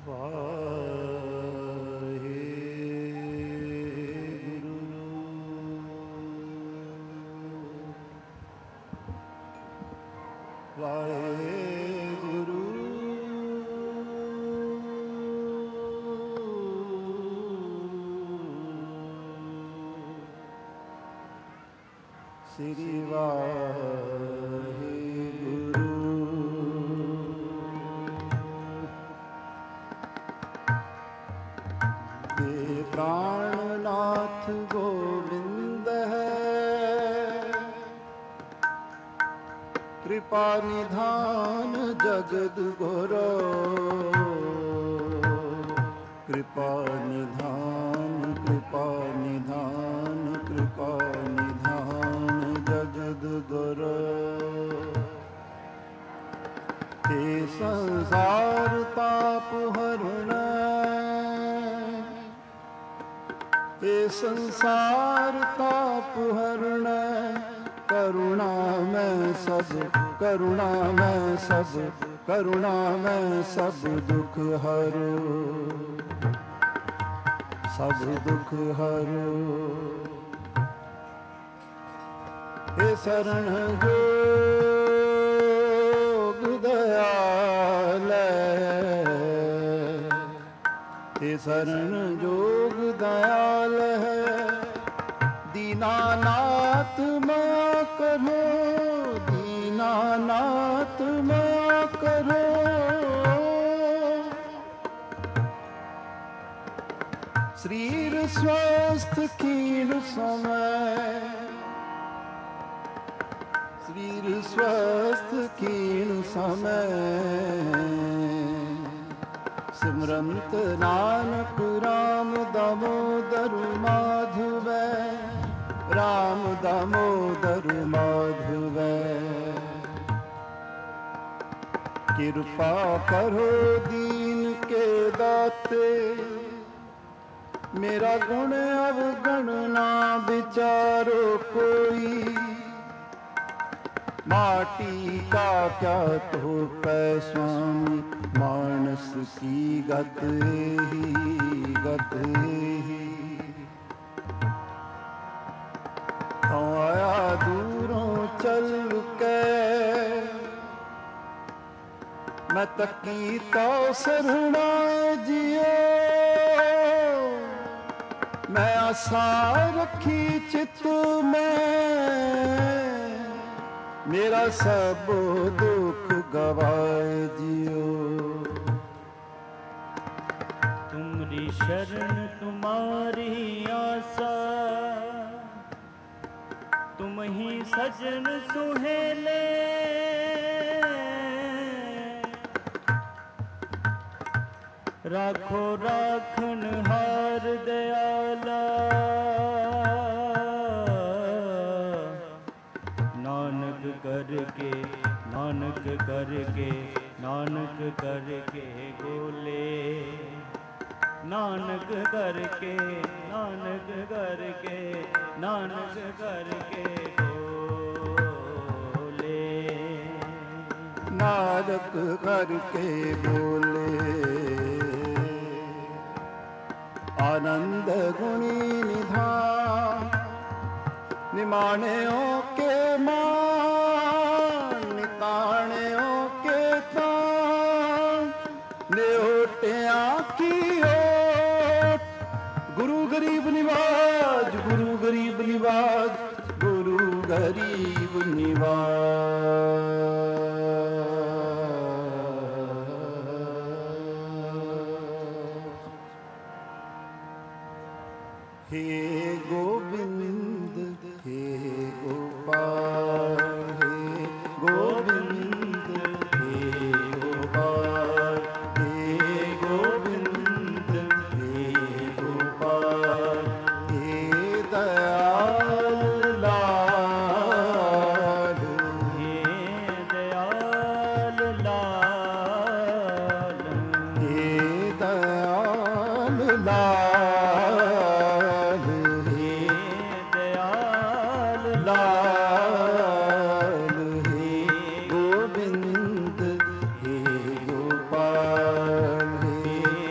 श्री वाहेगुरु। ये प्राणनाथ गोविंद है, कृपा निधान जगद गुरो। कृपा निधान, कृपा निधान, कृपा निधान जगद गुरो। हे संसार ताप हरण, हे संसार ताप हरण। करुणा में सब, करुणा में सब, करुणा में सब दुख हरो, सब दुख हरो। हे शरण जोग दयाल, हे शरण जोग दयाल है। दीनानाथ मां करो, दीनानाथ मां करो। शरीर स्वस्थ कीण समय, शरीर स्वस्थ कीण समय। सिमरंत नानक राम दामोदर माधव, राम दामोदर माधव। कृपा करो दीन के दाते, मेरा गुण अवगण ना विचारो कोई। माटी का क्या तो पै स्वामी, मानस की गत ही, गत ही। तो आया दूरों चल के, मैं तकी तो सरना जियो। मैं आशा रखी चित में, मेरा सब दुख गवाए जियो। तुमरी शरण तुम्हारी आशा, तुम ही सजन सुहेले। राखो राखन हार दयाला, नानक करके, नानक करके, नानक करके बोले। नानक करके, नानक करके, नानक करके बोले। नानक करके बोले। आनंद गुणी निधान, निमाणयों के मान, निताणयों के तान। नेहोटिया की ओट, गुरु गरीब निवाज, गुरु गरीब निवाज, गुरु गरीब निवाज। हे गोविंद, हे गोपाल, हे गोविंद, हे गोपाल, हे गोविंद, हे गोपाल। हे दयाल लाल, हे दयाल लाल, हे दयाल लाल। लाल हे गोविंद, हे गोपाल, हे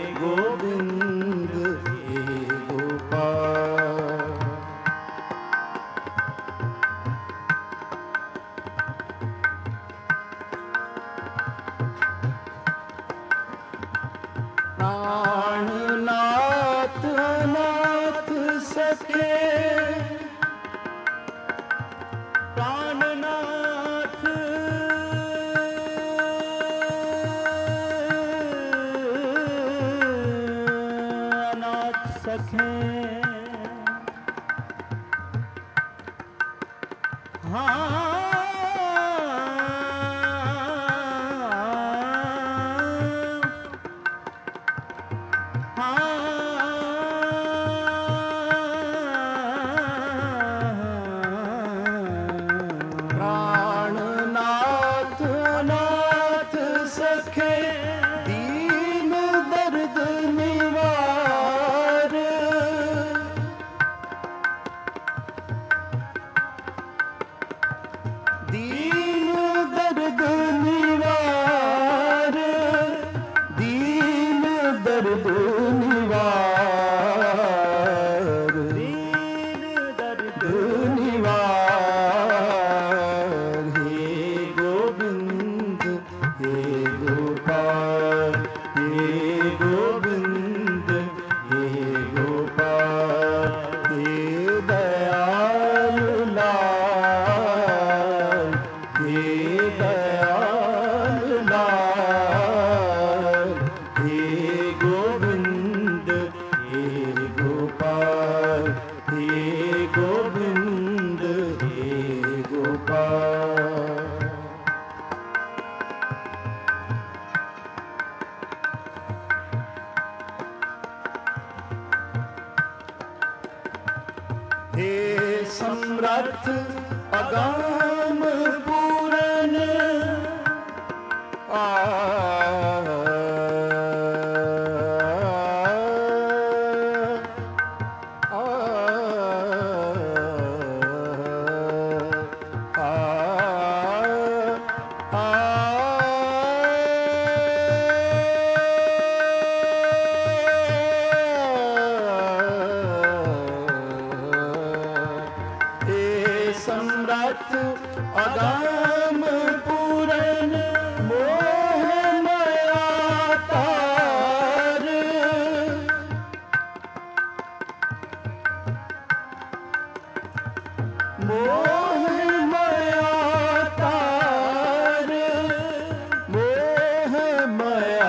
हे समर्थ अगाम पूरन अगाम पूरन मोह माया तार मोह माया तार मोह माया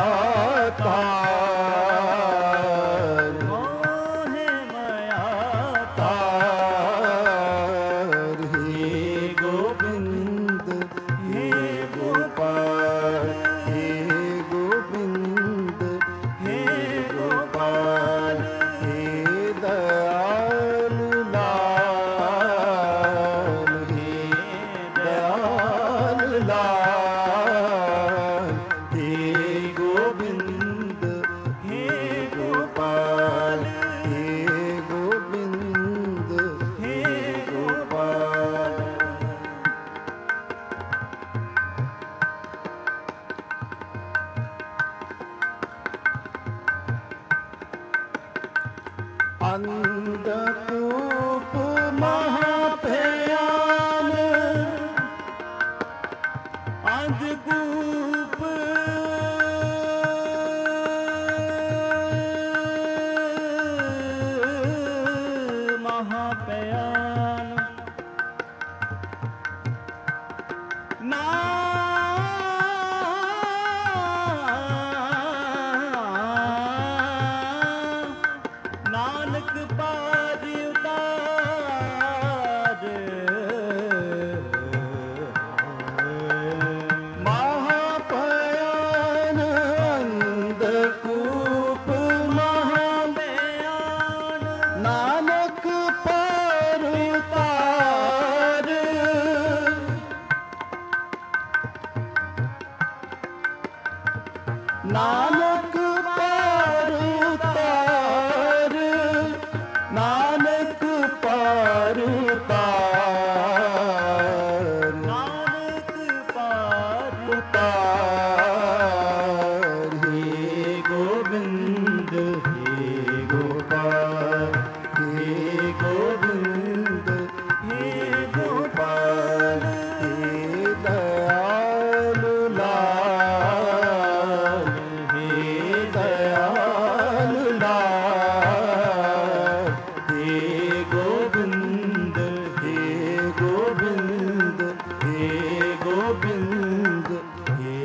तार मोह माया तार हे गोविंद हे गोपाल हे गोविंद हे गोपाल हे दयालु लाल हे दयालु लाल हे गोविंद हे गोपाल हे गोविंद हे गोपाल। अंधकूप महाभयान अंधकूप महापयान नानक पार उतार महाभयान अंधकूप महापयान नानक पर उतार नानक पर उतार नानक पर उतार नानक पार उतार हे गोविंद हे गोपाल हे गोविंद हे गोपाल हे दयालु लाल हे दयालु लाल हे गोविंद हे गोविंद हे गोविंद हे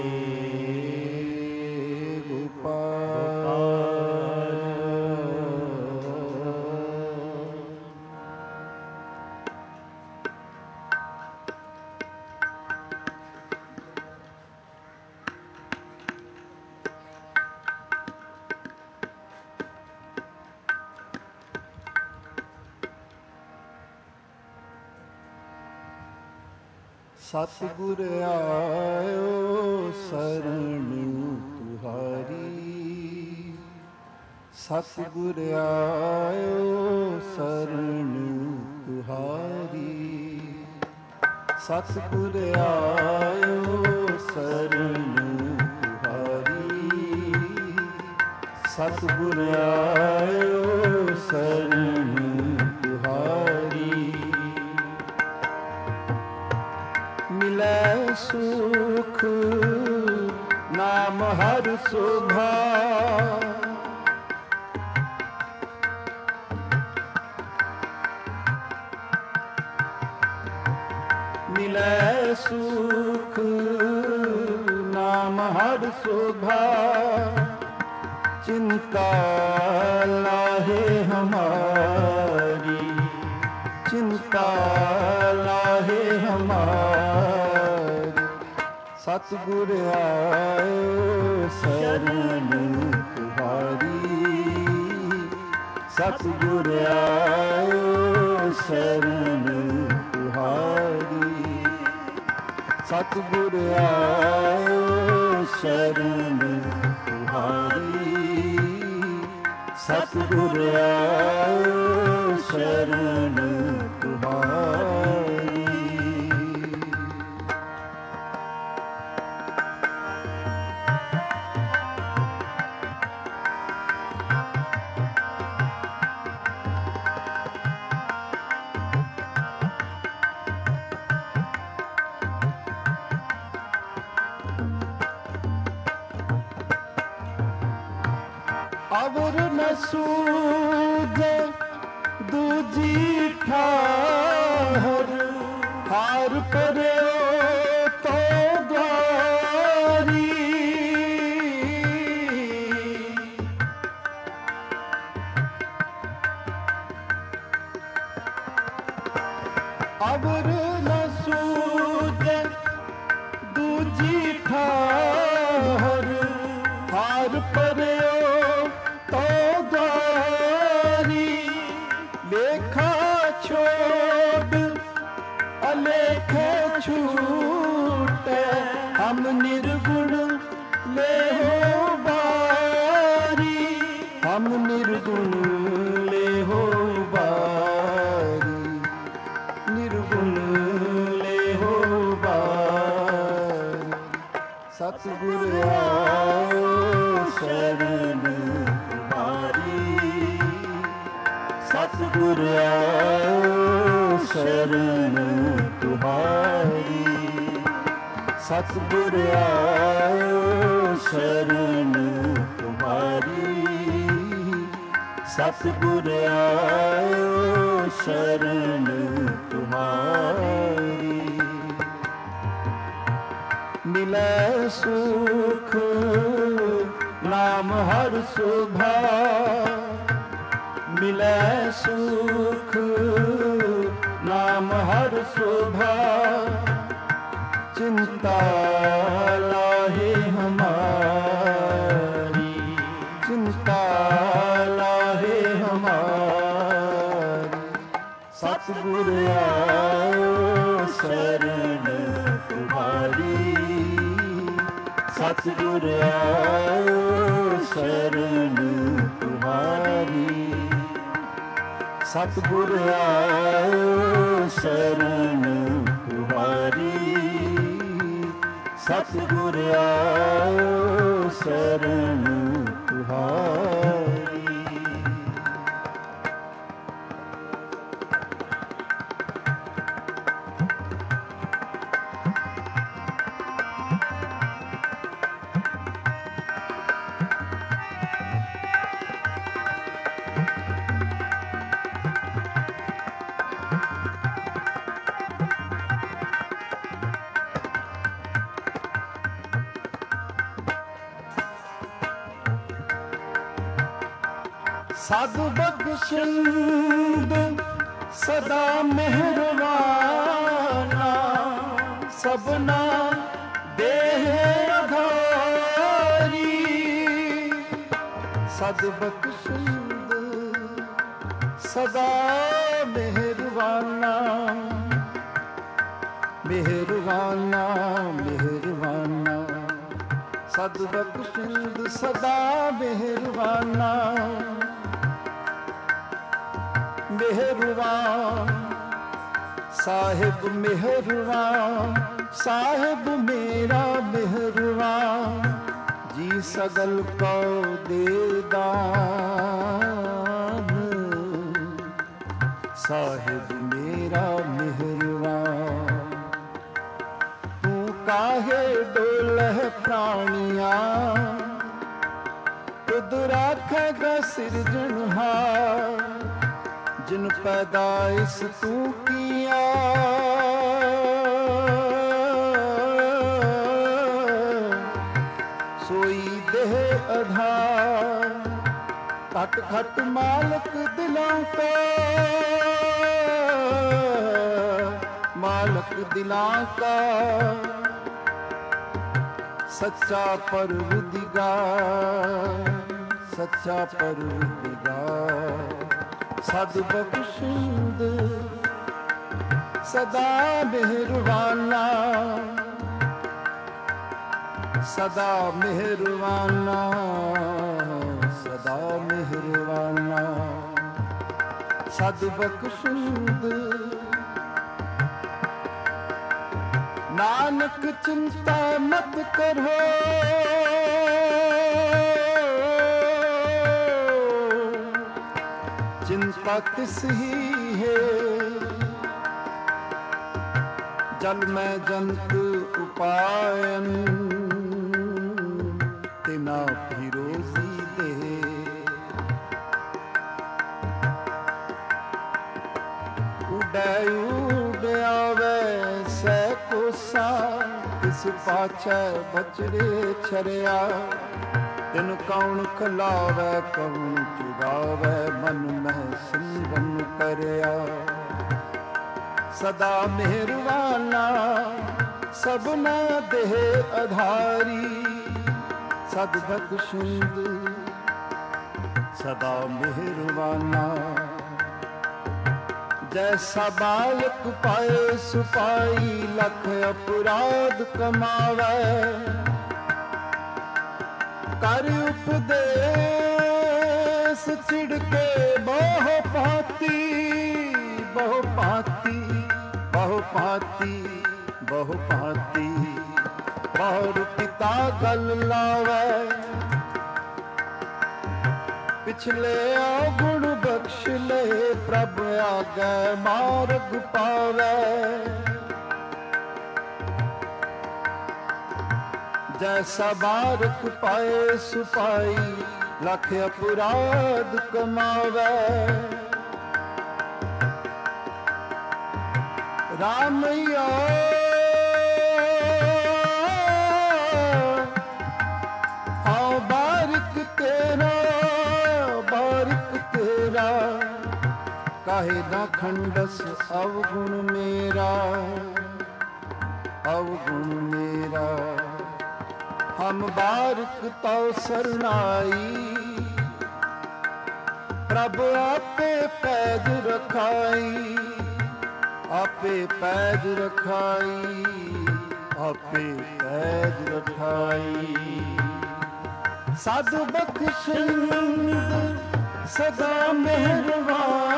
गोपाल। सतगुर आयो शरण तुहारी सतगुर आयो शरण तुहारी सतगुर आयो शरण तुहारी सतगुर आयो शरण तुहारी मिलै सुख नाम हर शोभा मिलै सुख नाम हर शोभा चिंता लाहे हमारी चिंता लाहे हमारी सतगुर आयो शरण तुहारी सतगुर आयो शरण तुहारी। सतगुर आयो शरण तुहारी। सतगुर आयो शरण तुहारी। अवर न सूझे दूजी ठाहर। हार पर्यो तो द्वारी। अवर न सूझे दूजी ठाहर। हार पर्यो तो द्वारी। लेखा छोड़ अलेखे छूटे। हम निर्गुण ले हो बारी। हम निर्गुण ले हो बारी। निर्गुण ले हो बारी। सतगुर आओ शरण तुहारी। सतगुर आओ शरण तुहारी। सतगुर आओ शरण तुहारी। सतगुर आओ शरण तुहारी। मिलै सुख नाम हर सुभा। मिलै सुख नाम हर सुभा। चिंता लाहे हमारी। चिंता लाहे हमारी। सतगुर आओ शरण तुहारी। सतगुर आओ शरण तुहारी। सतगुर आओ शरण तुहारी। सतगुर आओ शरण तुहारी। साधु बख्शिंद सदा मेहरबाना। सबना देह आधारी। साधु बख्शिंद सदा मेहरबाना। मेहरबाना मेहरबाना। साधु बख्शिंद सदा मेहरबाना। मेहरबान साहिब मेहरबान। साहिब मेरा मेहरबान। जी सगल को दे दान। साहिब मेरा मेहरबान। तू काहे डोलह प्राणियां। तुद राखेगा सिरजनहार। जिन पैदाइश तू किया। सोई देह आधार। घट घट मालक दिलों का। मालक दिलों का। सच्चा परवरदिगार। सच्चा परवरदिगार। साधु बख्शिंद ਸਦਾ ਮਿਹਰਬਾਨਾ, ਸਦਾ ਮਿਹਰਬਾਨਾ, ਸਦਾ ਮਿਹਰਬਾਨਾ, ਸਦ ਬਖਸ਼ੁਦ ਨਾਨਕ ਚਿੰਤਾ ਮਤ ਕਰੋ, ਚਿੰਤਾ ਤਿਸ ਹੀ ਹੈ ਜਲ ਮੈਂ ਜੰਤ ਉਪਾਇਨ, ਤਿਨਾ ਫਿਰੋਜ਼ੀ ਦੇ ਉਡੈ ਉਡਿਆਵੇ ਸੈ ਕੋਸਾ, ਤਿਸ ਪਾਛੈ ਬਚੜੇ ਛਰਿਆ, ਤਿਨ ਕੌਣ ਖਲਾਵੇ ਕੌਣ ਚੁਗਾਵੇ, ਮਨ ਮਹਿ ਸਿਮਰਨ ਕਰਿਆ। ਸਦਾ ਮਿਹਰਬਾਨਾ ਸਭਨਾ ਦੇਹ ਆਧਾਰੀ, ਸਦ ਬਖਸ਼ੁੰਦ ਸਦਾ ਮਿਹਰਬਾਨਾ। ਜੈਸਾ ਬਾਲਕ ਪਾਏ ਸੁਪਾਈ, ਲਖ ਅਪਰਾਧ ਕਮਾਵੇ, ਕਰ ਉਪਦੇਸ਼ ਛਿੜਕੇ ਬਹੁ ਭਾਂਤੀ, ਬਹੁ ਭਾਂਤੀ, ਬਹੁ ਭਾਂਤੀ, ਬਹੁ ਭਾਂਤੀ, ਬਹੁ ਪਿਤਾ ਗਲ ਲਾਵੇ, ਪਿਛਲੇ ਔਗੁਣ ਬਖਸ਼ ਲੈ, ਪ੍ਰਭ ਆਗੇ ਮਾਰਗ ਪਾਵੇ। ਜੈਸਾ ਬਾਰਕ ਪਾਏ ਸੁਪਾਈ, ਲਖ ਅਪਰਾਧ ਕਮਾਵੇ, ਰਾਮਈਆ ਆਓ ਬਾਰਿਕ ਤੇਰਾ, ਬਾਰਿਕ ਤੇਰਾ, ਕਾਹੇ ਨਾ ਖੰਡਸ ਅਵਗੁਣ ਮੇਰਾ, ਅਵਗੁਣ ਮੇਰਾ। ਹਮ ਬਾਰਿਕ ਤਉ ਸਰਨਾਈ, ਪ੍ਰਭ ਆਪੇ ਪੈਜ ਰਖਾਈ, ਆਪੇ ਪੈਜ ਰਖਾਈ, ਆਪੇ ਪੈਜ ਰਖਾਈ। ਸਦ ਬਖਸ਼ਿੰਦ ਸਦਾ ਮਿਹਰਬਾਨਾ,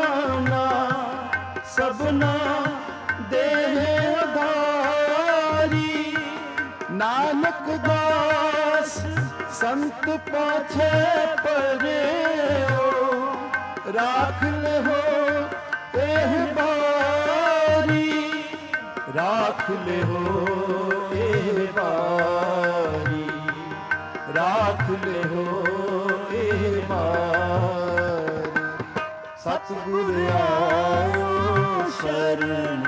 ਸਭਨਾ ਦੇਹ ਆਧਾਰੀ, ਨਾਨਕ ਦਾਸ ਸੰਤ ਪਾਛੇ ਪਰਿਓ, ਰਾਖ ਲਿਓ ਇਹ ਬਾਰੀ, ਰਾਖ ਲਿਓ ਇਹ ਬਾਰੀ, ਰਾਖ ਲਿਓ ਇਹ ਬਾਰੀ। ਸਤਿਗੁਰ ਆਇਓ ਸ਼ਰਨ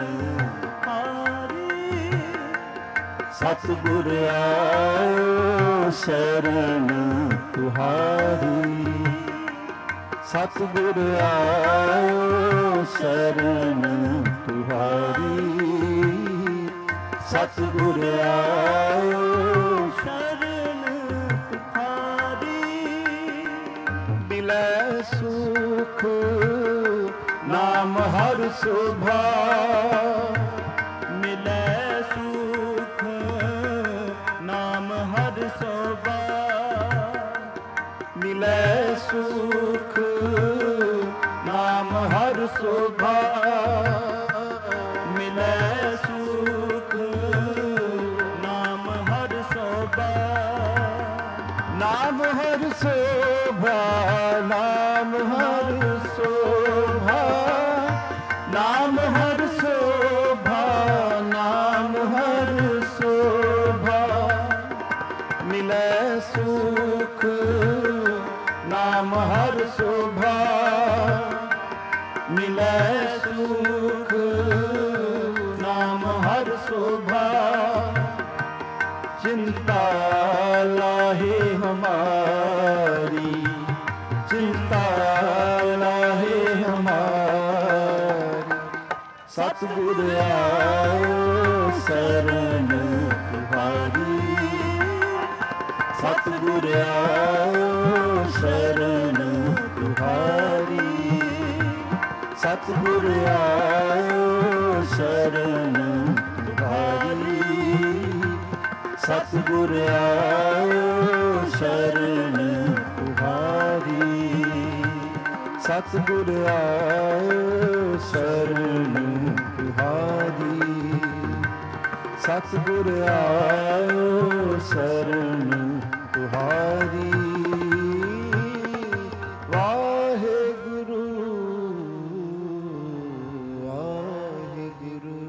ਹਾਰੀ, ਸਤਿਗੁਰ ਆਇਓ ਸ਼ਰਨ ਤੁਹਾਰੀ, ਸਤਿਗੁਰ ਆਇਓ ਸ਼ਰਨ ਤੁਹਾਰੀ, ਸਤਿਗੁਰ ਆਇਓ ਸ਼ਰਨ ਤੁਹਾਰੀ। ਮਿਲੈ ਸੁਖ ਨਾਮ ਹਰਿ ਸ਼ੋਭਾ, ਮਿਲੈ ਸੁਖ ਨਾਮ ਹਰਿ ਸ਼ੋਭਾ, ਮਿਲੈ ਸੁਖ ਨਾਮ ਹਰਿ ਸ਼ੋਭਾ, ਮਿਲੈ ਸੁਖ ਨਾਮ ਹਰਿ ਸ਼ੋਭਾ, ਨਾਮ ਹਰਿ ਸ਼ੋਭਾ, ਨਾਮ ਹਰਿ ਸ਼ੋਭਾ, ਨਾਮ ਹਰਿ ਸ਼ੋਭਾ, ਨਾਮ ਹਰਿ ਸ਼ੋਭਾ। ਮਿਲੈ ਸੁਖ ਨਾਮ ਹਰਿ ਸ਼ੋਭਾ, ਮਿਲੈ ਸੁਖ ਨਾਮ ਹਰਿ ਸ਼ੋਭਾ। चिंता लाहे हमारी, चिंता लाहे हमारी। सतगुर आओ शरण तुम्हारी, सतगुर आओ शरण तुम्हारी, सतगुर आओ शरण तुम्हारी। सतगुर आयो शरण तुम्हारी। सतगुर आयो शरण तुम्हारी। सतगुर आयो शरण तुम्हारी। वाहेगुरु वाहेगुरु।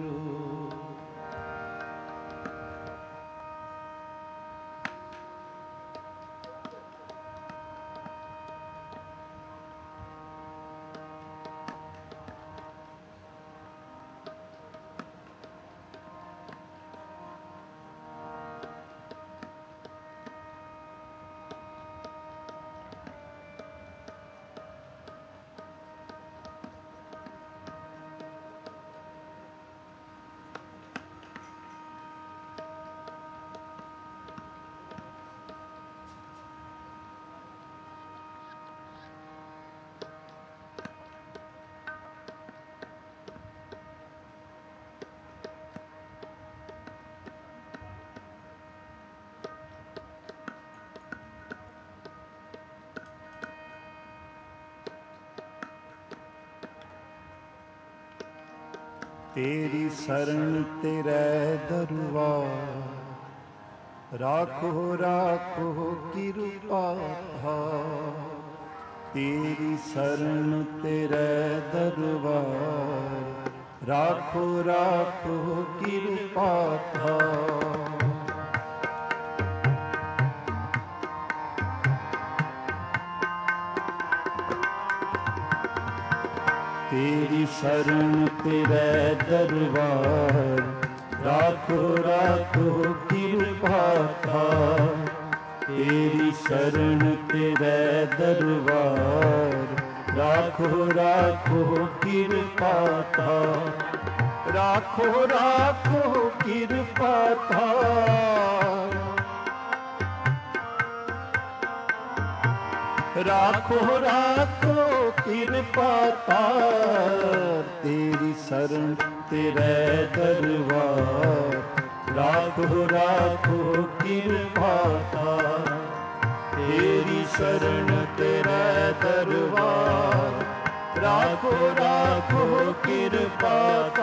तेरी शरण तेरे दरबार राखो राखो कृपा तेरी शरण तेरे दरबार राखो राखो कृपा तेरी शरण तेरे दरबार राखो राखो कृपा तेरी शरण तेरे दरबार राखो राखो कृपा राखो राखो कृपा राखो राखो कृपा तेरी शरण तेरे दरबार राखो राखो कृपा तेरी शरण तेरे दरबार राखो राखो कृपा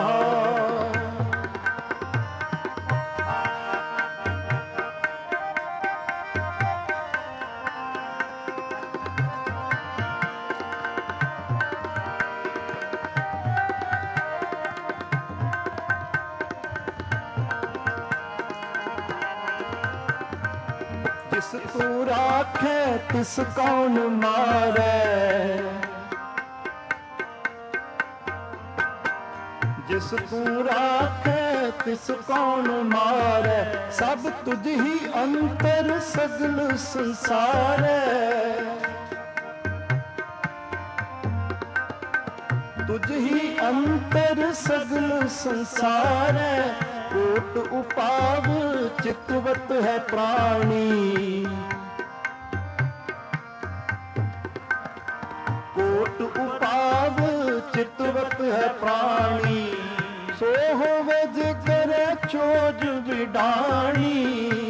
जिस तू राखे तिस कौन मारे जिस तू राखे तिस कौन मारे सब तुझ ही अंतर सगल संसार तुझ ही अंतर सगल संसार कोट उपाव चितवत है प्राणी कोट उपाव चितवत है प्राणी सो होवे जे करे चोज विडाणी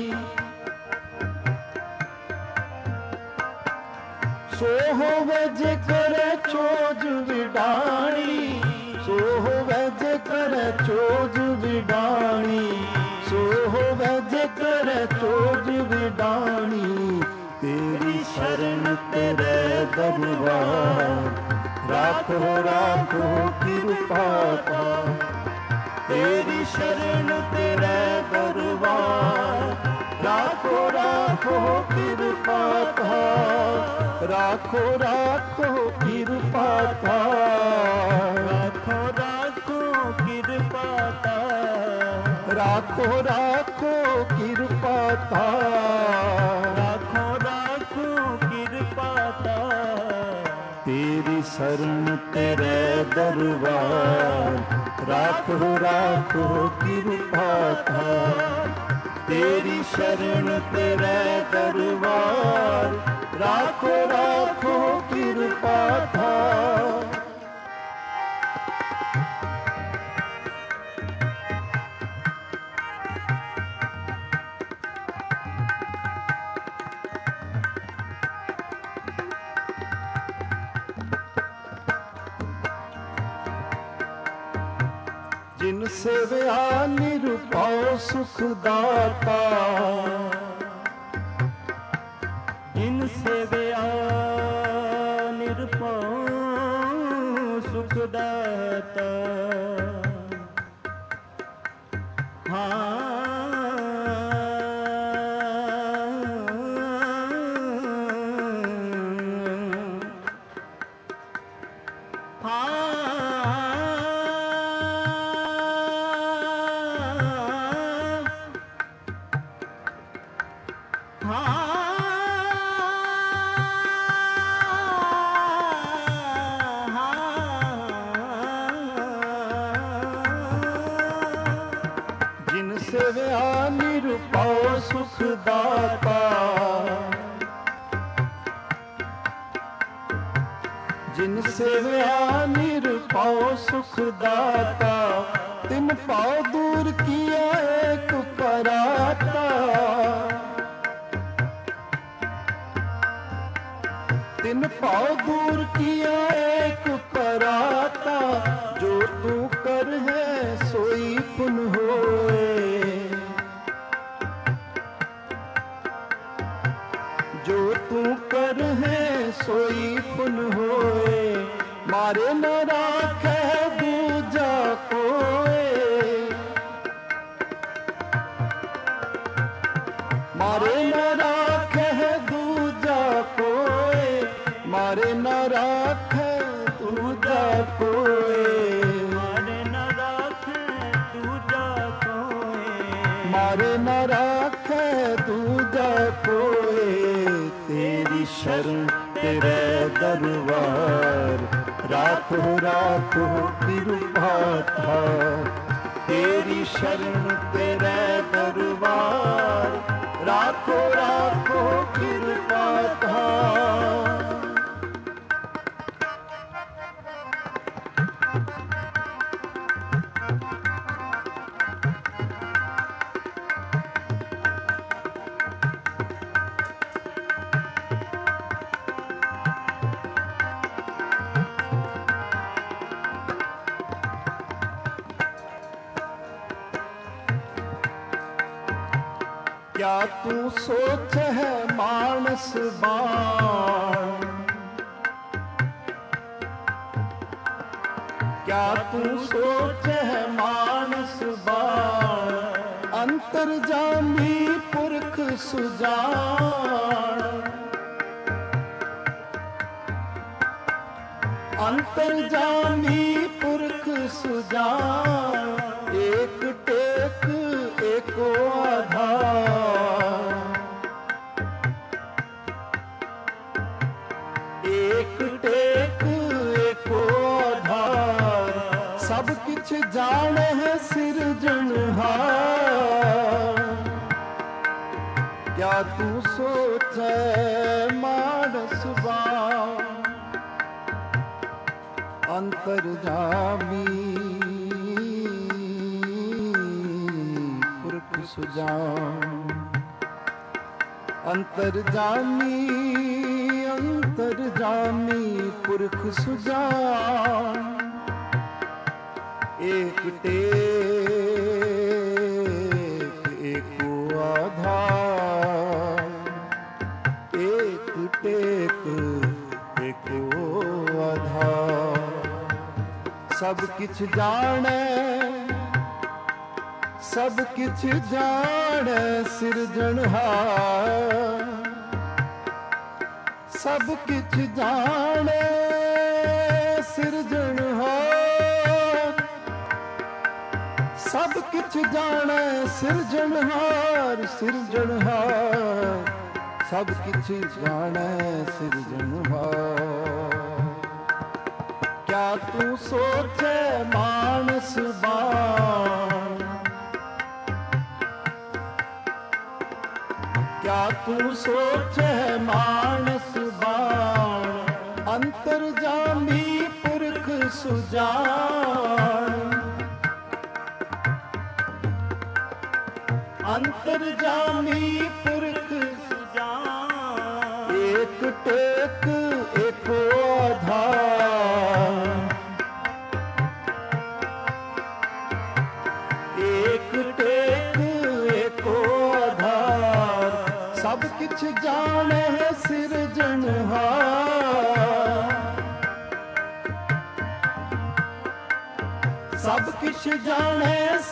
सो होवे जे करे चोज विडाणी सो होवे जे करे चोज विडाणी सो होवे जे करे चोज विडाणी तेरी शरण तेरे दरबार राखो राखो कृपा तेरी शरण तेरे दरबार राखो राखो कृपा राखो राखो कृपा राखो राखो कृपा राखो राखो कृपा राखो राखो कृपा तेरी शरण तेरे दरबार राखो राखो कृपा तेरी शरण तेरे दरबार राखो राखो कृपा ਜਿਨ ਸੇਵਿਆ ਨਿਰਭਉ ਸੁਖ ਦਾਤਾ, ਜਿਨ ਸੇਵਿਆ ਨਿਰਭਉ ਸੁਖ ਦਾਤਾ। ਜਿਨ ਸੇਵਿਆ ਨਿਰਭਉ ਸੁਖ ਦਾਤਾ, ਜਿਨ ਸੇਵਿਆ ਨਿਰਭਉ ਸੁਖ ਦਾਤਾ। ਤਿਨ ਭਾਉ ਦੂਰ ਕੀਆ ਏਕ ਪਰਾਤਾ, ਤਿਨ ਭਾਉ ਦੂਰ ਕੀਆ ਏਕ ਪਰਾਤਾ। ਜੋ ਤੂੰ ਕਰ ਹੈ ਸੋਈ ਪੁਨ ਹੋਏ, ਜੋ ਤੂੰ ਕਰ ਹੈ ਸੋਈ ਪੁਨ ਹੋਏ। ਮਾਰੇ ਨ ਰਾਖੈ ਦੂਜਾ ਕੋਏ, ਮਾਰੇ ਨ ਰਾਖੈ ਦੂਜਾ ਕੋਏ, ਮਾਰੇ ਨ ਰਾਖੈ ਦੂਜਾ ਕੋਏ, ਮਾਰੇ ਨ ਰਾਖੈ ਦੂਜਾ ਕੋਏ, ਮਾਰੇ ਨ ਰਾਖੈ ਦੂਜਾ ਕੋਏ। ਤੇਰੀ ਸ਼ਰਨ ਤੇਰੇ ਦਰਬਾਰ, ਰਾਖੋ ਰਾਖੋ ਕਿਰਪਾਤਾ। ਤੇਰੀ ਸ਼ਰਨ ਤੇਰੇ ਦਰਬਾਰ, ਰਾਖੋ ਰਾਖੋ ਕਿਰਪਾਤਾ। क्या तू सोच है मानस बाण, क्या तू सोच है मानस बाण। अंतर्जामी पुरख सुजान, अंतर्जामी पुरख सुजान। एक टेक एको आधार, एक टेक एको आधार। सब किछ जाने है सिरजनहार। क्या तू सोचे मानस बाण, अंतर्जामी पुरख सुजान। अंतर्जामी अंतर्जामी पुरख सुजान। एक टेक एको आधार, एक टेक एको आधार। सब किछ जाने सब किछ जाने सिरजनहार। सब किछ जाने सिरजनहार। सब किछ जाने सिरजनहार सिरजनहार। सब किछ जाने सिरजनहार। क्या तू सोचे मानस बाण, क्या तू सोचे मानस बाण। अंतर्जामी पुरख सुजान। अंतर्जामी पुरख सुजान। एक टेक एको आधार। ਜਾਣੇ ਸਿਰਜਣਹਾਰ, ਸਭ ਕਿਛ ਜਾਣੇ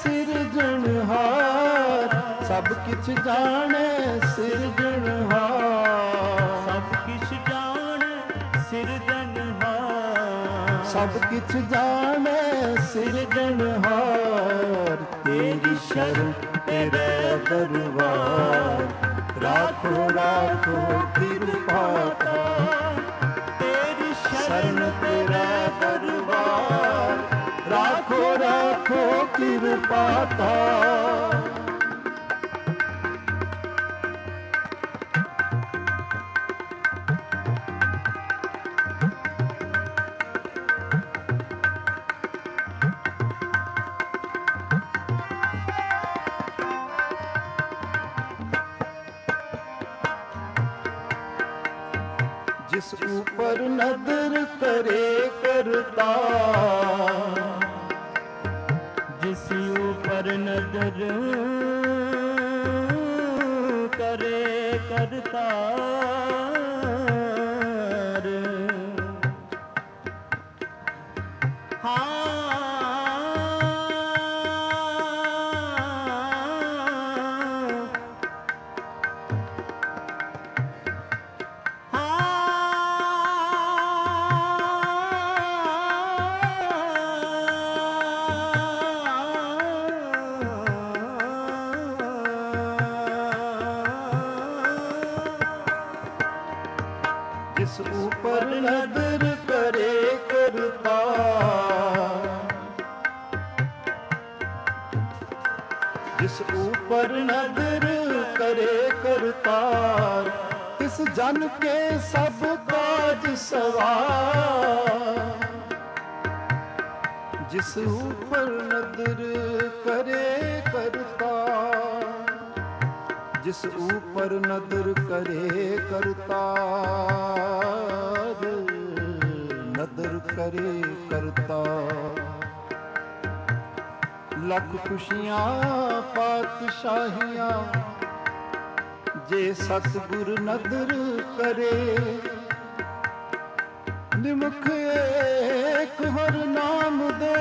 ਸਿਰਜਣਹਾਰ, ਸਭ ਕਿਛ ਜਾਣੇ ਸਿਰਜਣਹਾਰ, ਸਭ ਕਿਛ ਜਾਣੇ ਸਿਰਜਣਹਾਰ, ਸਭ ਕਿਛ ਜਾਣੇ ਸਿਰਜਣਹਾਰ। ਤੇਰੀ ਸ਼ਰਨ ਤੇਰੇ ਦਰਬਾਰ, ਰਾਖੋ ਰਾਖੋ ਕਿਰਪਾ ਕਰ। ਤੇਰੀ ਸ਼ਰਨ ਤੇਰਾ ਦਰਬਾਰ, ਰਾਖੋ ਰਾਖੋ ਕਿਰਪਾ ਕਰ। जिस ऊपर नदर करे करता, जिस ऊपर नजर करे करतार, जिस ऊपर नदर करे करता, जिस ऊपर नदर करे करतार, तिस जन के सब काज सवार। जिस ऊपर नदर करे करतार, जिस ऊपर नदर करे करतार, नदर करे करतार। लख खुशियां पातशाहियां, जे सतगुर नदर करे। निमुख एक हर नाम दे,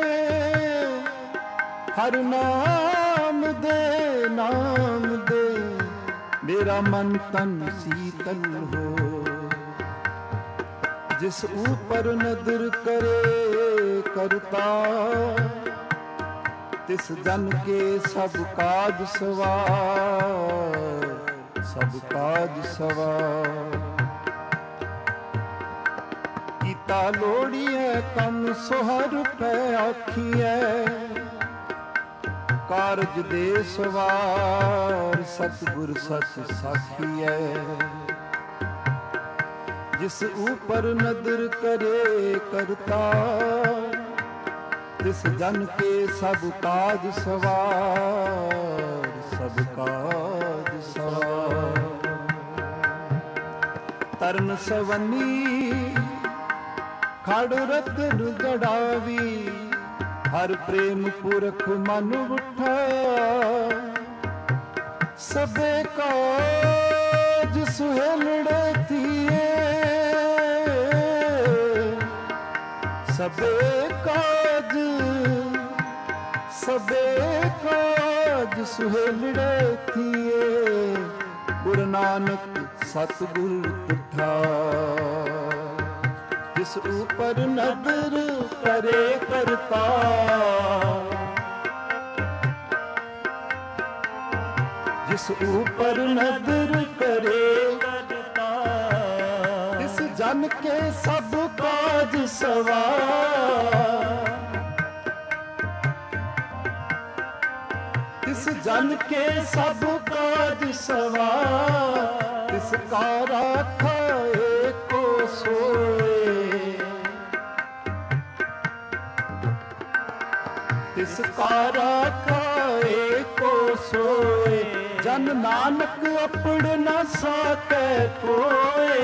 हर नाम दे, नाम दे, मेरा मन तन शीतल हो। जिस ऊपर नदर करे करता, तिस जन के सब काज सवार, सब काज सवार। कीता लोड़िए कम सोहर पै आखिए, कारज दे सवार, सतगुर सच साखीऐ। जिस ऊपर नदर करे करता, तिस जन के सब काज सवार, सब काज सवार। तरन सवनी खड़ रतन जड़ावी, हर प्रेम पुरख मन उठा। सबे काज सुहेलड़े थिए, सबे काज, सबे काज सुहेलड़े थिए। गुरु नानक सतगुर उठा, जिस ऊपर नदर करे करता, जिस ऊपर नदर करे करता, इस जन के सब काज सवार। इस जन के सब काज सवार, इसका राखा एको सोए। इसका राखा एको सोए, जन नानक अपड़ न साके कोए।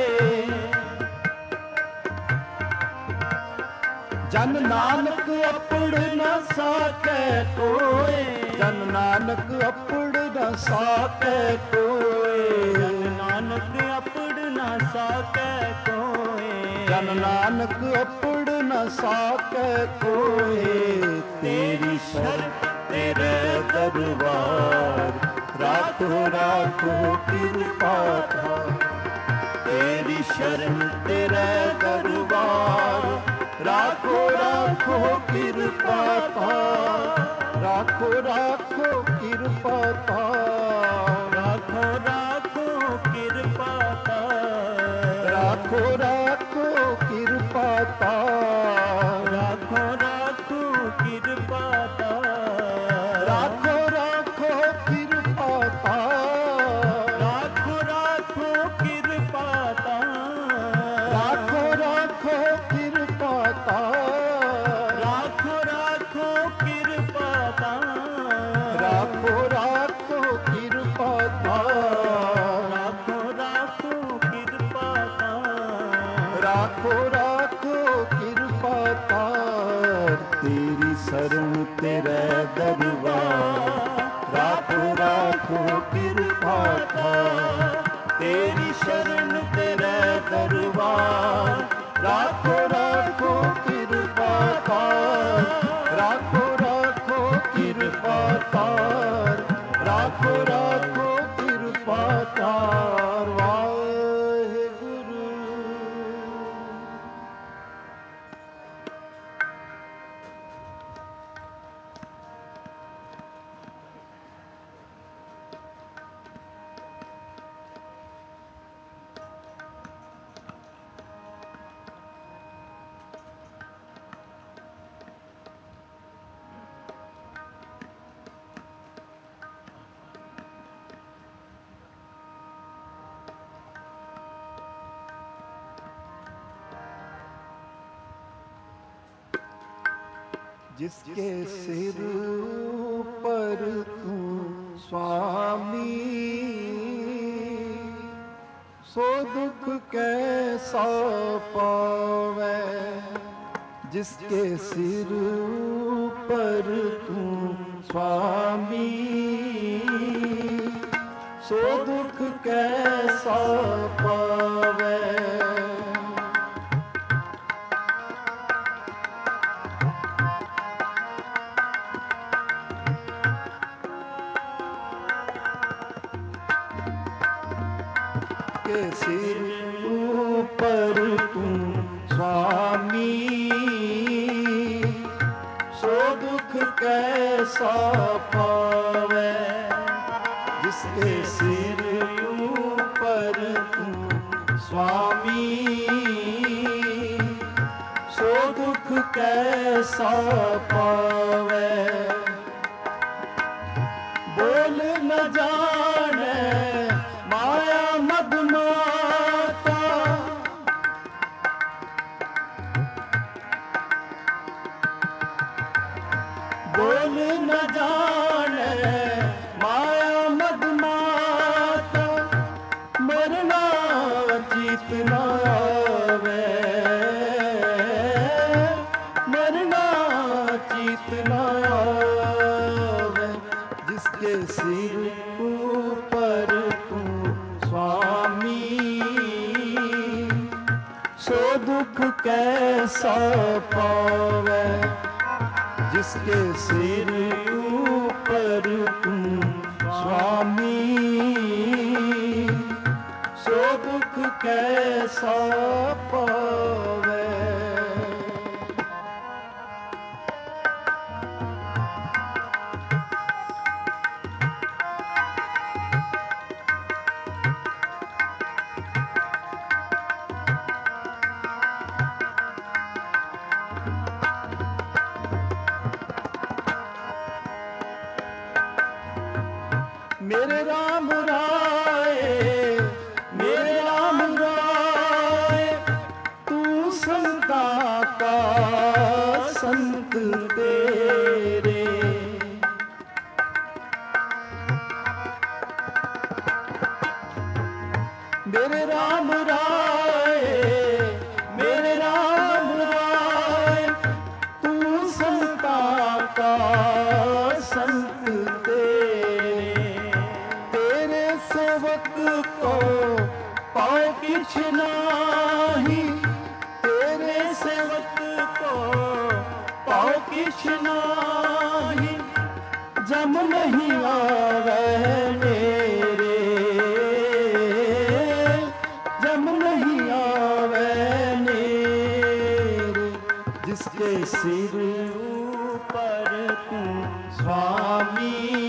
जन नानक अपड़ न साके कोए, जन नानक अपड़ न साके कोए। जन नानक ਸਾਕੈ ਕੋਏ। ਜਨ ਨਾਨਕ ਅਪੜ ਨ ਸਾਕੈ ਕੋਏ। ਤੇਰੀ ਸ਼ਰਨ ਤੇਰੇ ਦਰਬਾਰ ਰਾਖੋ ਰਾਖੋ ਕਿਰਪਾ ਧਾਰ। ਤੇਰੀ ਸ਼ਰਨ ਤੇਰੇ ਦਰਬਾਰ ਰਾਖੋ ਰਾਖੋ ਕਿਰਪਾ ਧਾਰ। ਰਾਖੋ ਰਾਖੋ ਕਿਰਪਾ ਧਾਰ। ਰਾਖੋ ਰਾਖੋ ਕਿਰਪਾ ਧਾਰ। ਰਾਖੋ ਰਾਖੋ ਕਿਰਪਾ ਧਾਰ। ਰਾਖੋ ਰਾਖੋ ਕਿਰਪਾ ਧਾਰ। ਰਾਖੋ ਰਾਖੋ ਕਿਰਪਾ ਧਾਰ। ਰਾਖੋ ਰਾਖੋ ਕਿਰਪਾ ਧਾਰ। ਰਾਖੋ ਰਾਖੋ ਕਿਰਪਾ ਧਾਰ। ਰਾਖੋ ਰਾਖੋ ਕਿਰਪਾ ਧਾਰ। ਰਾਖੋ ਰਾਖੋ ਕਿਰਪਾ ਧਾਰ। ਰਾਖੋ ਰਾਖੋ ਕਿਰਪਾ ਧਾਰ। ਰਾਖੋ ਰਾਖੋ ਕਿਰਪਾ ਧਾਰ। ਤੇਰੀ ਸ਼ਰਨ ਤੇਰੇ ਦਰਬਾਰ ਰਾਖੋ ਰਾਖੋ ਕਿਰਪਾ ਧਾਰ। ਤੇਰੀ ਸ਼ਰਨ ਤੇਰੇ ਦਰਬਾਰ ਰਾਖੋ ਰਾਖੋ ਕਿਰਪਾ ਧਾਰ। ਰਾਖੋ ਰਾਖੋ ਕਿਰਪਾ ਧਾਰ। ਰਾਖੋ ਰਾਖੋ ਕਿਰਪਾ ਧਾਰ। ਵਾਹਿਗੁਰੂ। जिसके सिर पर तू स्वामी सो दुख कैसा पावे। जिसके सिर पर तू स्वामी सो दुख कैसा पावे। के सिर ऊपर तू स्वामी सो दुख कैसा पावे। जिसके सिर ऊपर तू स्वामी सो दुख कैसा पावे। बोल न जाने माया मदमाता बोल न जाने माया मदमाता मरना जीत न आवे। मरना जीत न आवे। जिसके सिर ऊपर तू स्वामी सो दुख कैसा पावे। जिसके सिर ऊपर तू स्वामी सो दुख कैसा पावे। मेरे राम राय मेरे राम राय तू संता का संत तेरे। मेरे राम राय मेरे राम राय तू संता का संत तेरे। तेरे सेवक को पाओ किछ न जिसके सिर ऊपर तू स्वामी,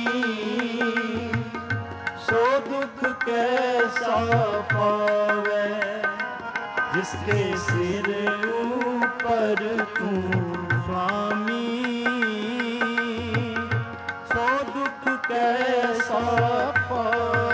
सो दुख कैसा पावे। जिसके सिर ऊपर तू स्वामी, सो दुख कैसा पावे।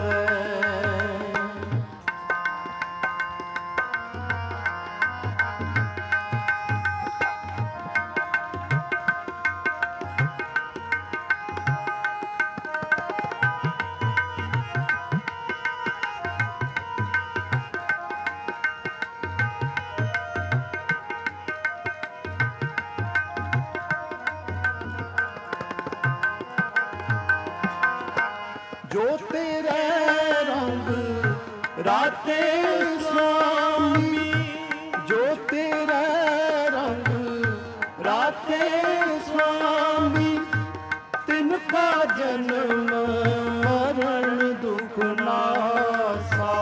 जो तेरे रंग राते स्वामी, जो तेरे रंग राते स्वामी, तिनका जन्म मरण दुख नासा।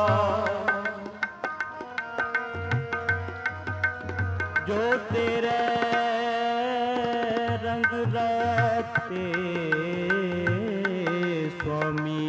जो तेरे रंग राते स्वामी,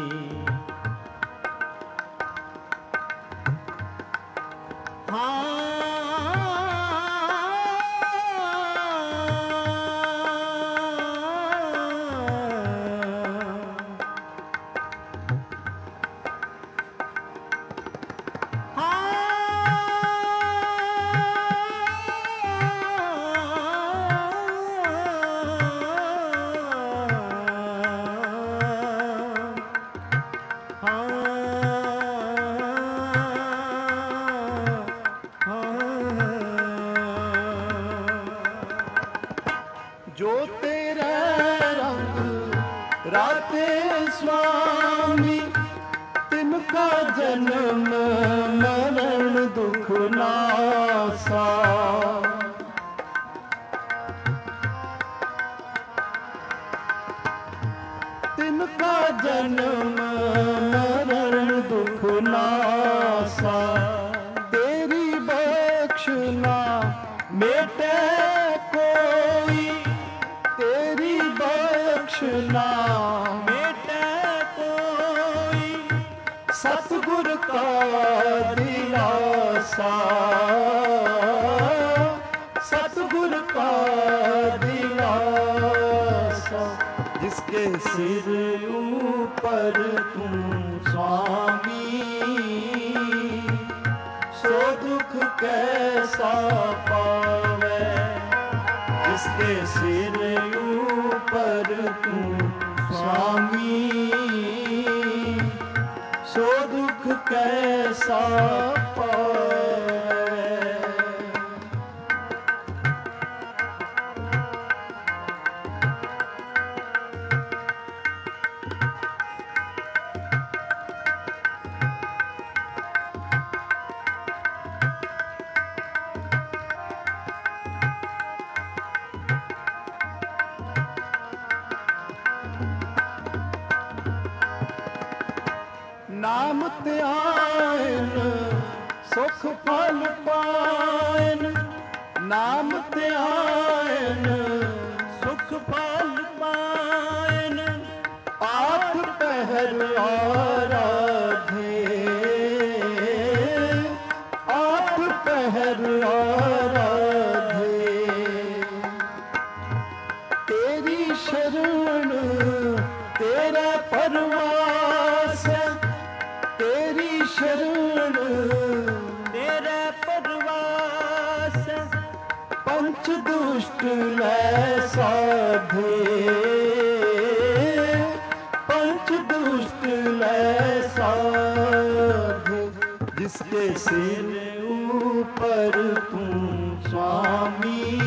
जो तेरे रंग राते स्वामी, तिनका जन्म मरण दुख नासा। तिनका जन्म मरण दुख नासा। तेरी बख्शना मेटे कोई, तेरी बख्शना मेटे कोई, सतगुर का दिलासा। सतगुर का दिलासा। जिसके सिर ऊपर तू स्वामी, सो दुख कैसा पावे। जिसके सिर ऊपर तू स्वामी, सो दुख कैसा पावे। नाम त्यान सुख फल पायन। नाम त्यान सुख फल पायन। आठ पहर आराधे, आठ पहर आराधे। तेरी शरण तेरा परवास, तेरी शरण तेरे परवास। पंच दुष्ट लै साधे, पंच दुष्ट लै साधे। जिसके सिर ऊपर तू स्वामी,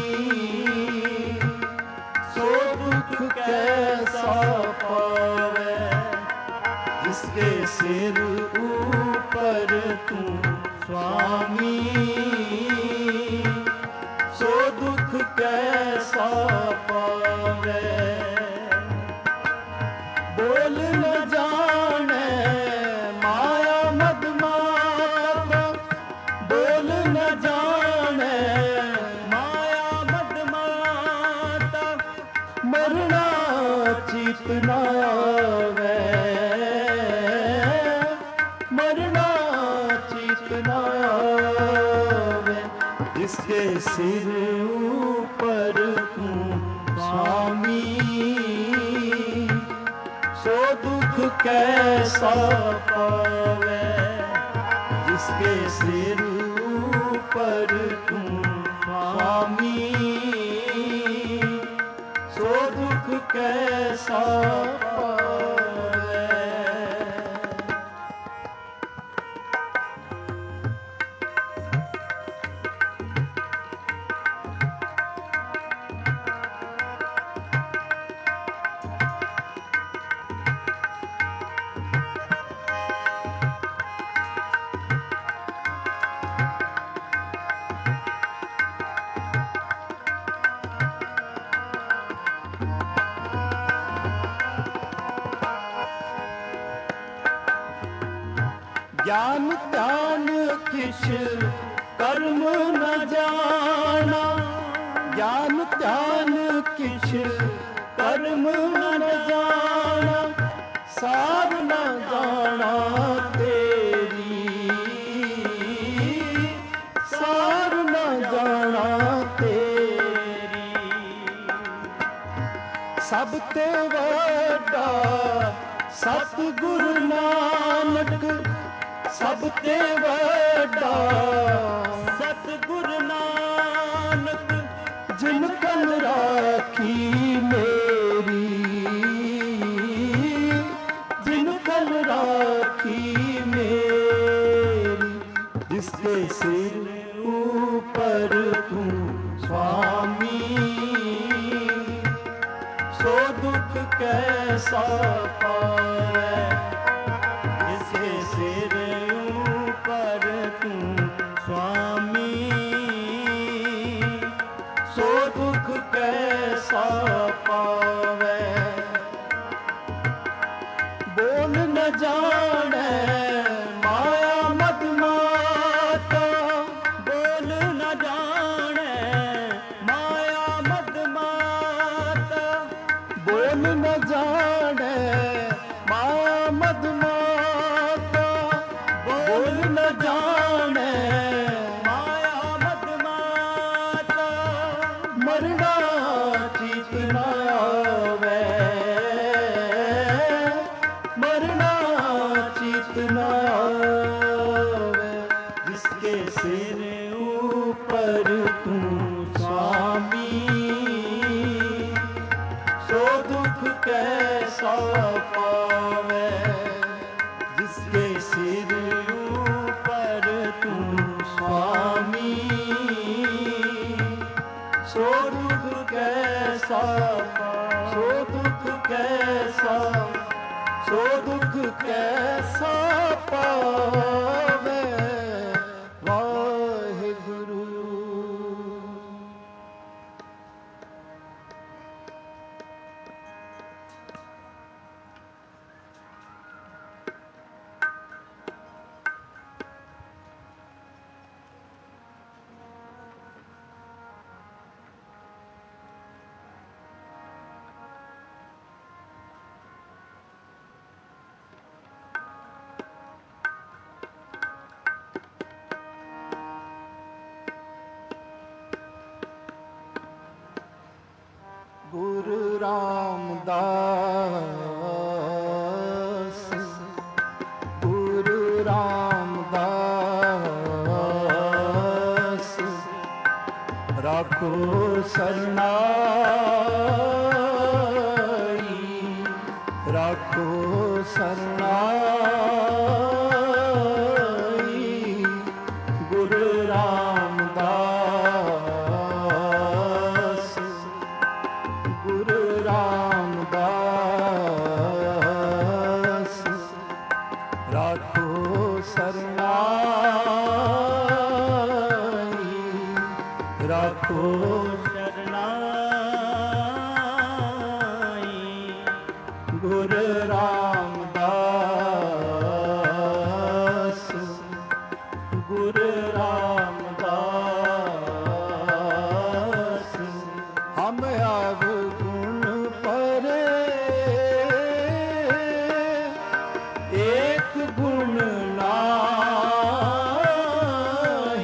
सो दुख कैसा पावे। जिसके सिर ऊपर तू स्वामी, सो दुख कैसा पावे। बोल न जाने माया मदमाता, बोल न जाने माया पावे, जिसके सिर ऊपर तू स्वामी, सो दुख कैसा पावे, जिसके सिर ऊपर तू स्वामी, सो दुख कैसा पावे। ज्ञान ध्यान किश कर्म न जाना, ज्ञान ध्यान किश कर्म न जाना, सार न जाना तेरी, सार न जाना तेरी। सब ते वड्डा सतगुरु नानक, सब ते वड्डा सतगुरु नानक, जिन कल राखी मेरी, जिन कल राखी मेरी, जिसके सिर ऊपर तू स्वामी, सो दुख कैसा पावे, जिसके सिर ऊपर तू स्वामी, सो दुख कैसा पावे। बोल न जाने माया मद माता, बोल न जाने माया मद माता, बोल न जाने माया मद माता, बोल न जाने माया मद माता, मरना चीत न आवे, मरना चीत न आवे, जिसके सिर ऊपर तू स्वामी, सो दुख कैसा पावे, जिसके सिर ऊपर तू स्वामी, सो दुख कैसा, सो दुख कैसा, सो दुख कैसा पावे। वाहिगुरु। गुरु रामदास, गुरु रामदास, राखो सरनाई, राखो सरनाई, गुरु रामदास, गुरु रामदास, राखो सरनाई, राखो शरणाई, गुरु रामदास, गुरु रामदास, हम अवगुण परे, एक गुण नाही,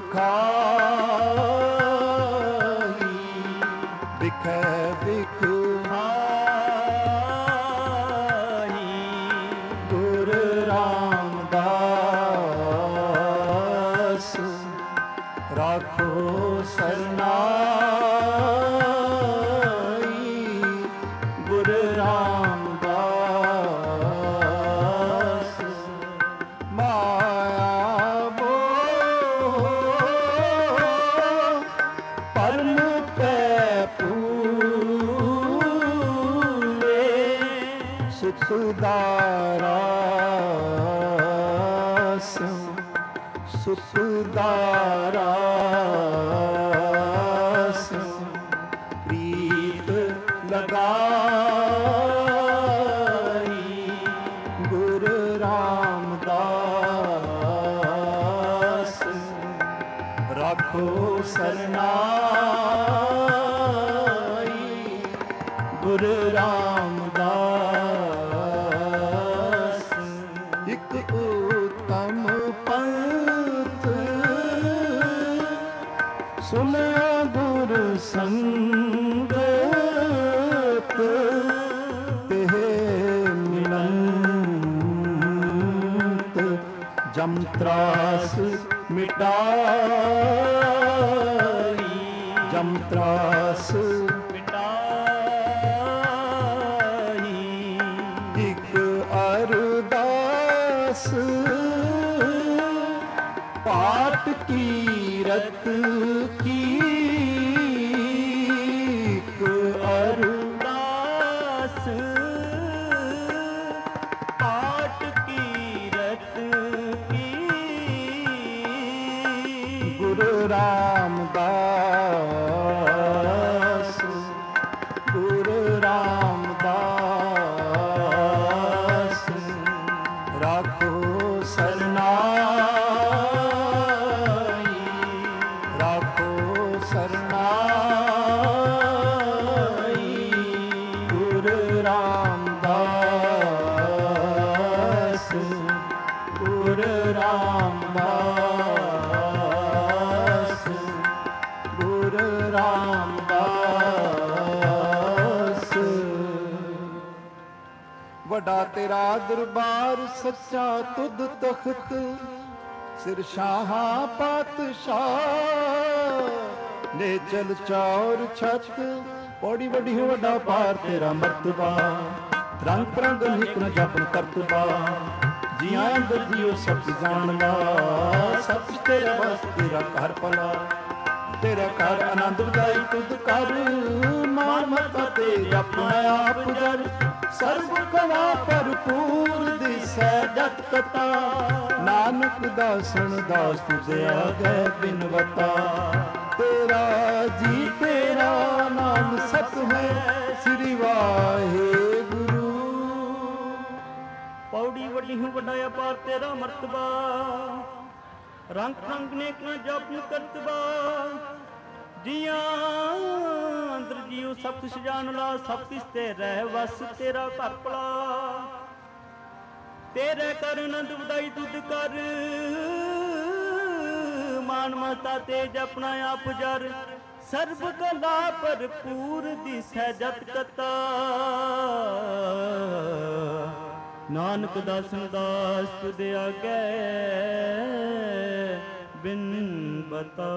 ਖਾਈ ਵਿਖੇ ਵਿਖ ਗੁਰ ਰਾਮਦਾਸ ਰਾਖੋ ਸਰਨਾਈ ਗੁਰ ਰਾਮਦਾਸ ਮਾਇਆ ਮੋਹ ਪਰਮ ਪੈ ਪੂਲੇ ਸੁਖਦਾਰਾ ਸੁਖਦਾਰਾ ਪ੍ਰੀਤ ਲਗਾਈ ਗੁਰ ਰਾਮਦਾਸ ਰਾਖੋ ਸਰਨਾਈ ਗੁਰ ਰਾਮਦਾਸ ਇਕ ਉਤਮ ਪੰਥ ਸੁਨਿਆ ਗੁਰ ਸੰਗਤ ਤੇ ਮਿਲੰਤ ਜਮ ਤਰਾਸ ਮਿਟਾਈ ਜਮ ਤਰਾਸ ਮਿਟਾਈ ਇਕ ਅਰਦਾਸ ਪਾਠ ਕੀਰਤ ਕੀ ਇਕ ਅਰਦਾਸ ਪਾਠ ਕੀਰਤ ਕੀ ਗੁਰੂ ਰਾਮਦਾਸ ਗੁਰੂ ਰਾਮਦਾਸ ਰਾਖੋ ਸਰਨਾਈ ਰਾਖੋ ਸਰਨਾਈ ਗੁਰੂ ਰਾਮਦਾਸ ਗੁਰੂ ਰਾਮਦਾਸ ਗੁਰੂ ਰਾਮਦਾਸ ਵੱਡਾ ਤੇਰਾ ਦਰਬਾਰ ਸੱਚਾ ਤੁਧ ਤਖਤ ਸਿਰ ਸ਼ਾਹਾਂ ਪਾਤਸ਼ਾਹ ਨੇ ਚਲ ਚੌਰ ਛੱਤ ਪੌੜੀ ਵੱਡੀ ਹੋ ਵੱਡਾ ਪਾਰ ਤੇਰਾ ਮਰਤਬਾ ਰੰਗ ਪ੍ਰੰਗ ਨਿਕ ਨ ਜਪਨ ਕਰਤਬਾ ਜੀਆਂ ਅੰਦਰ ਜੀਓ ਸਭ ਜਾਣ ਲਾ ਸਭ ਤੇਰਾ ਬਸ ਤੇਰਾ ਘਰ ਭਲਾ ਤੇਰਾ ਘਰ ਆਨੰਦ ਵਧਾਈ ਤੁਧ ਕਰ ਮਾਨ ਮਤਾ ਤੇ ਆਪਣਾ ਆਪ ਜਰ ਸਰਬ ਕਲਾ ਭਰਪੂਰ ਦਿਸੈ ਜਤ ਕਤਾ ਨਾਨਕ ਦਾਸਨ ਦਾਸ ਤੁਝੇ ਆਗੇ ਬਿਨਵਤਾ ਤੇਰਾ ਜੀ ਤੇਰਾ ਨਾਮ ਸਤ ਹੈ ਸ੍ਰੀ ਵਾਹਿਗੁਰੂ ਪੌੜੀ ਵੱਡੀ ਹੂੰ ਵੱਡਾ ਅਪਾਰ ਤੇਰਾ ਮਰਤਬਾ ਰੰਗ ਰੰਗ ਨੇਕ ਨਾ ਜਪਨ ਕਰਤਬਾ ਜੀਆਂ ਅੰਦਰ ਜੀਉ ਸਭ ਕੁਛ ਜਾਣ ਲਾ ਸਭ ਕਿਸ ਤੇ ਰਹਿ ਵਸ ਤੇਰਾ ਘਰ ਭਲਾ ਤੇਰੇ ਕਰ ਆਨੰਦ ਵਧਾਈ ਤੁਧ ਕਰ ਮਾਨ ਮਤਾ ਤੇਜ ਆਪਣਾ ਆਪ ਜਰ ਸਰਬ ਕਲਾ ਭਰਪੂਰ ਦਿਸੈ ਜਤ ਕਤਾ ਨਾਨਕ ਦਾਸਨ ਦਾਸ ਤੁਧ ਆਗੇ ਬਿਨ ਬਤਾ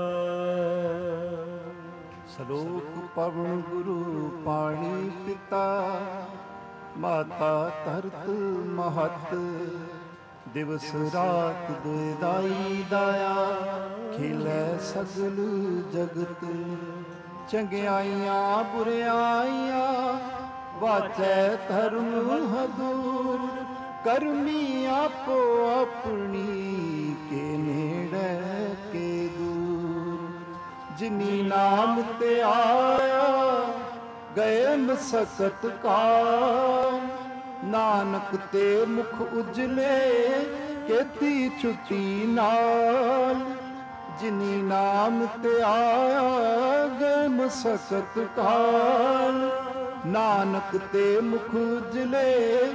ਸ਼ਲੋਕ ਪਵਨ ਗੁਰੂ ਪਾਣੀ ਪਿਤਾ ਮਾਤਾ ਧਰਤ ਮਹਤ ਦਿਵਸ ਰਾਤ ਦੁਇ ਦਾਈ ਦਾਇਆ ਖਿਲੈ ਸਗਲ ਜਗਤ ਚੰਗਿਆਈਆਂ ਬੁਰਿਆਈਆਂ ਵਾਚੈ ਧਰਮ ਹਦੂਰ ਕਰਮੀ ਆਪੋ ਆਪਣੀ ਕੇ ਨੇੜੇ ਕੇ ਦੂਰ ਜਿਨੀ ਨਾਮ ਤੇ ਆਇਆ ਗਏ ਮਸਕਤ ਕਾਲ ਨਾਨਕ ਤੇ ਮੁਖ ਉਜਲੇ ਕੀਤੀ ਛੁੱਟੀ ਨਾਲ ਜਿਨੀ ਨਾਮ ਤੇ ਆਇਆ ਗਏ ਮਸਕਤ ਕਾਲ ਨਾਨਕ ਤੇ ਮੁਖ ਉਜਲੇ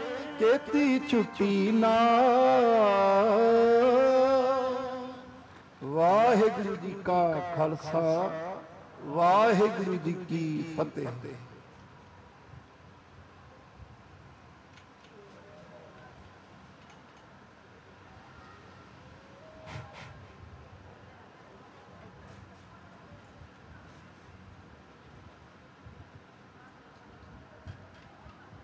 ਕੀਤੀ ਛੁੱਟੀ ਨਾਲ ਵਾਹਿਗੁਰੂ ਜੀ ਕਾ ਖਾਲਸਾ, ਵਾਹਿਗੁਰੂ ਜੀ ਕੀ ਫਤਿਹ।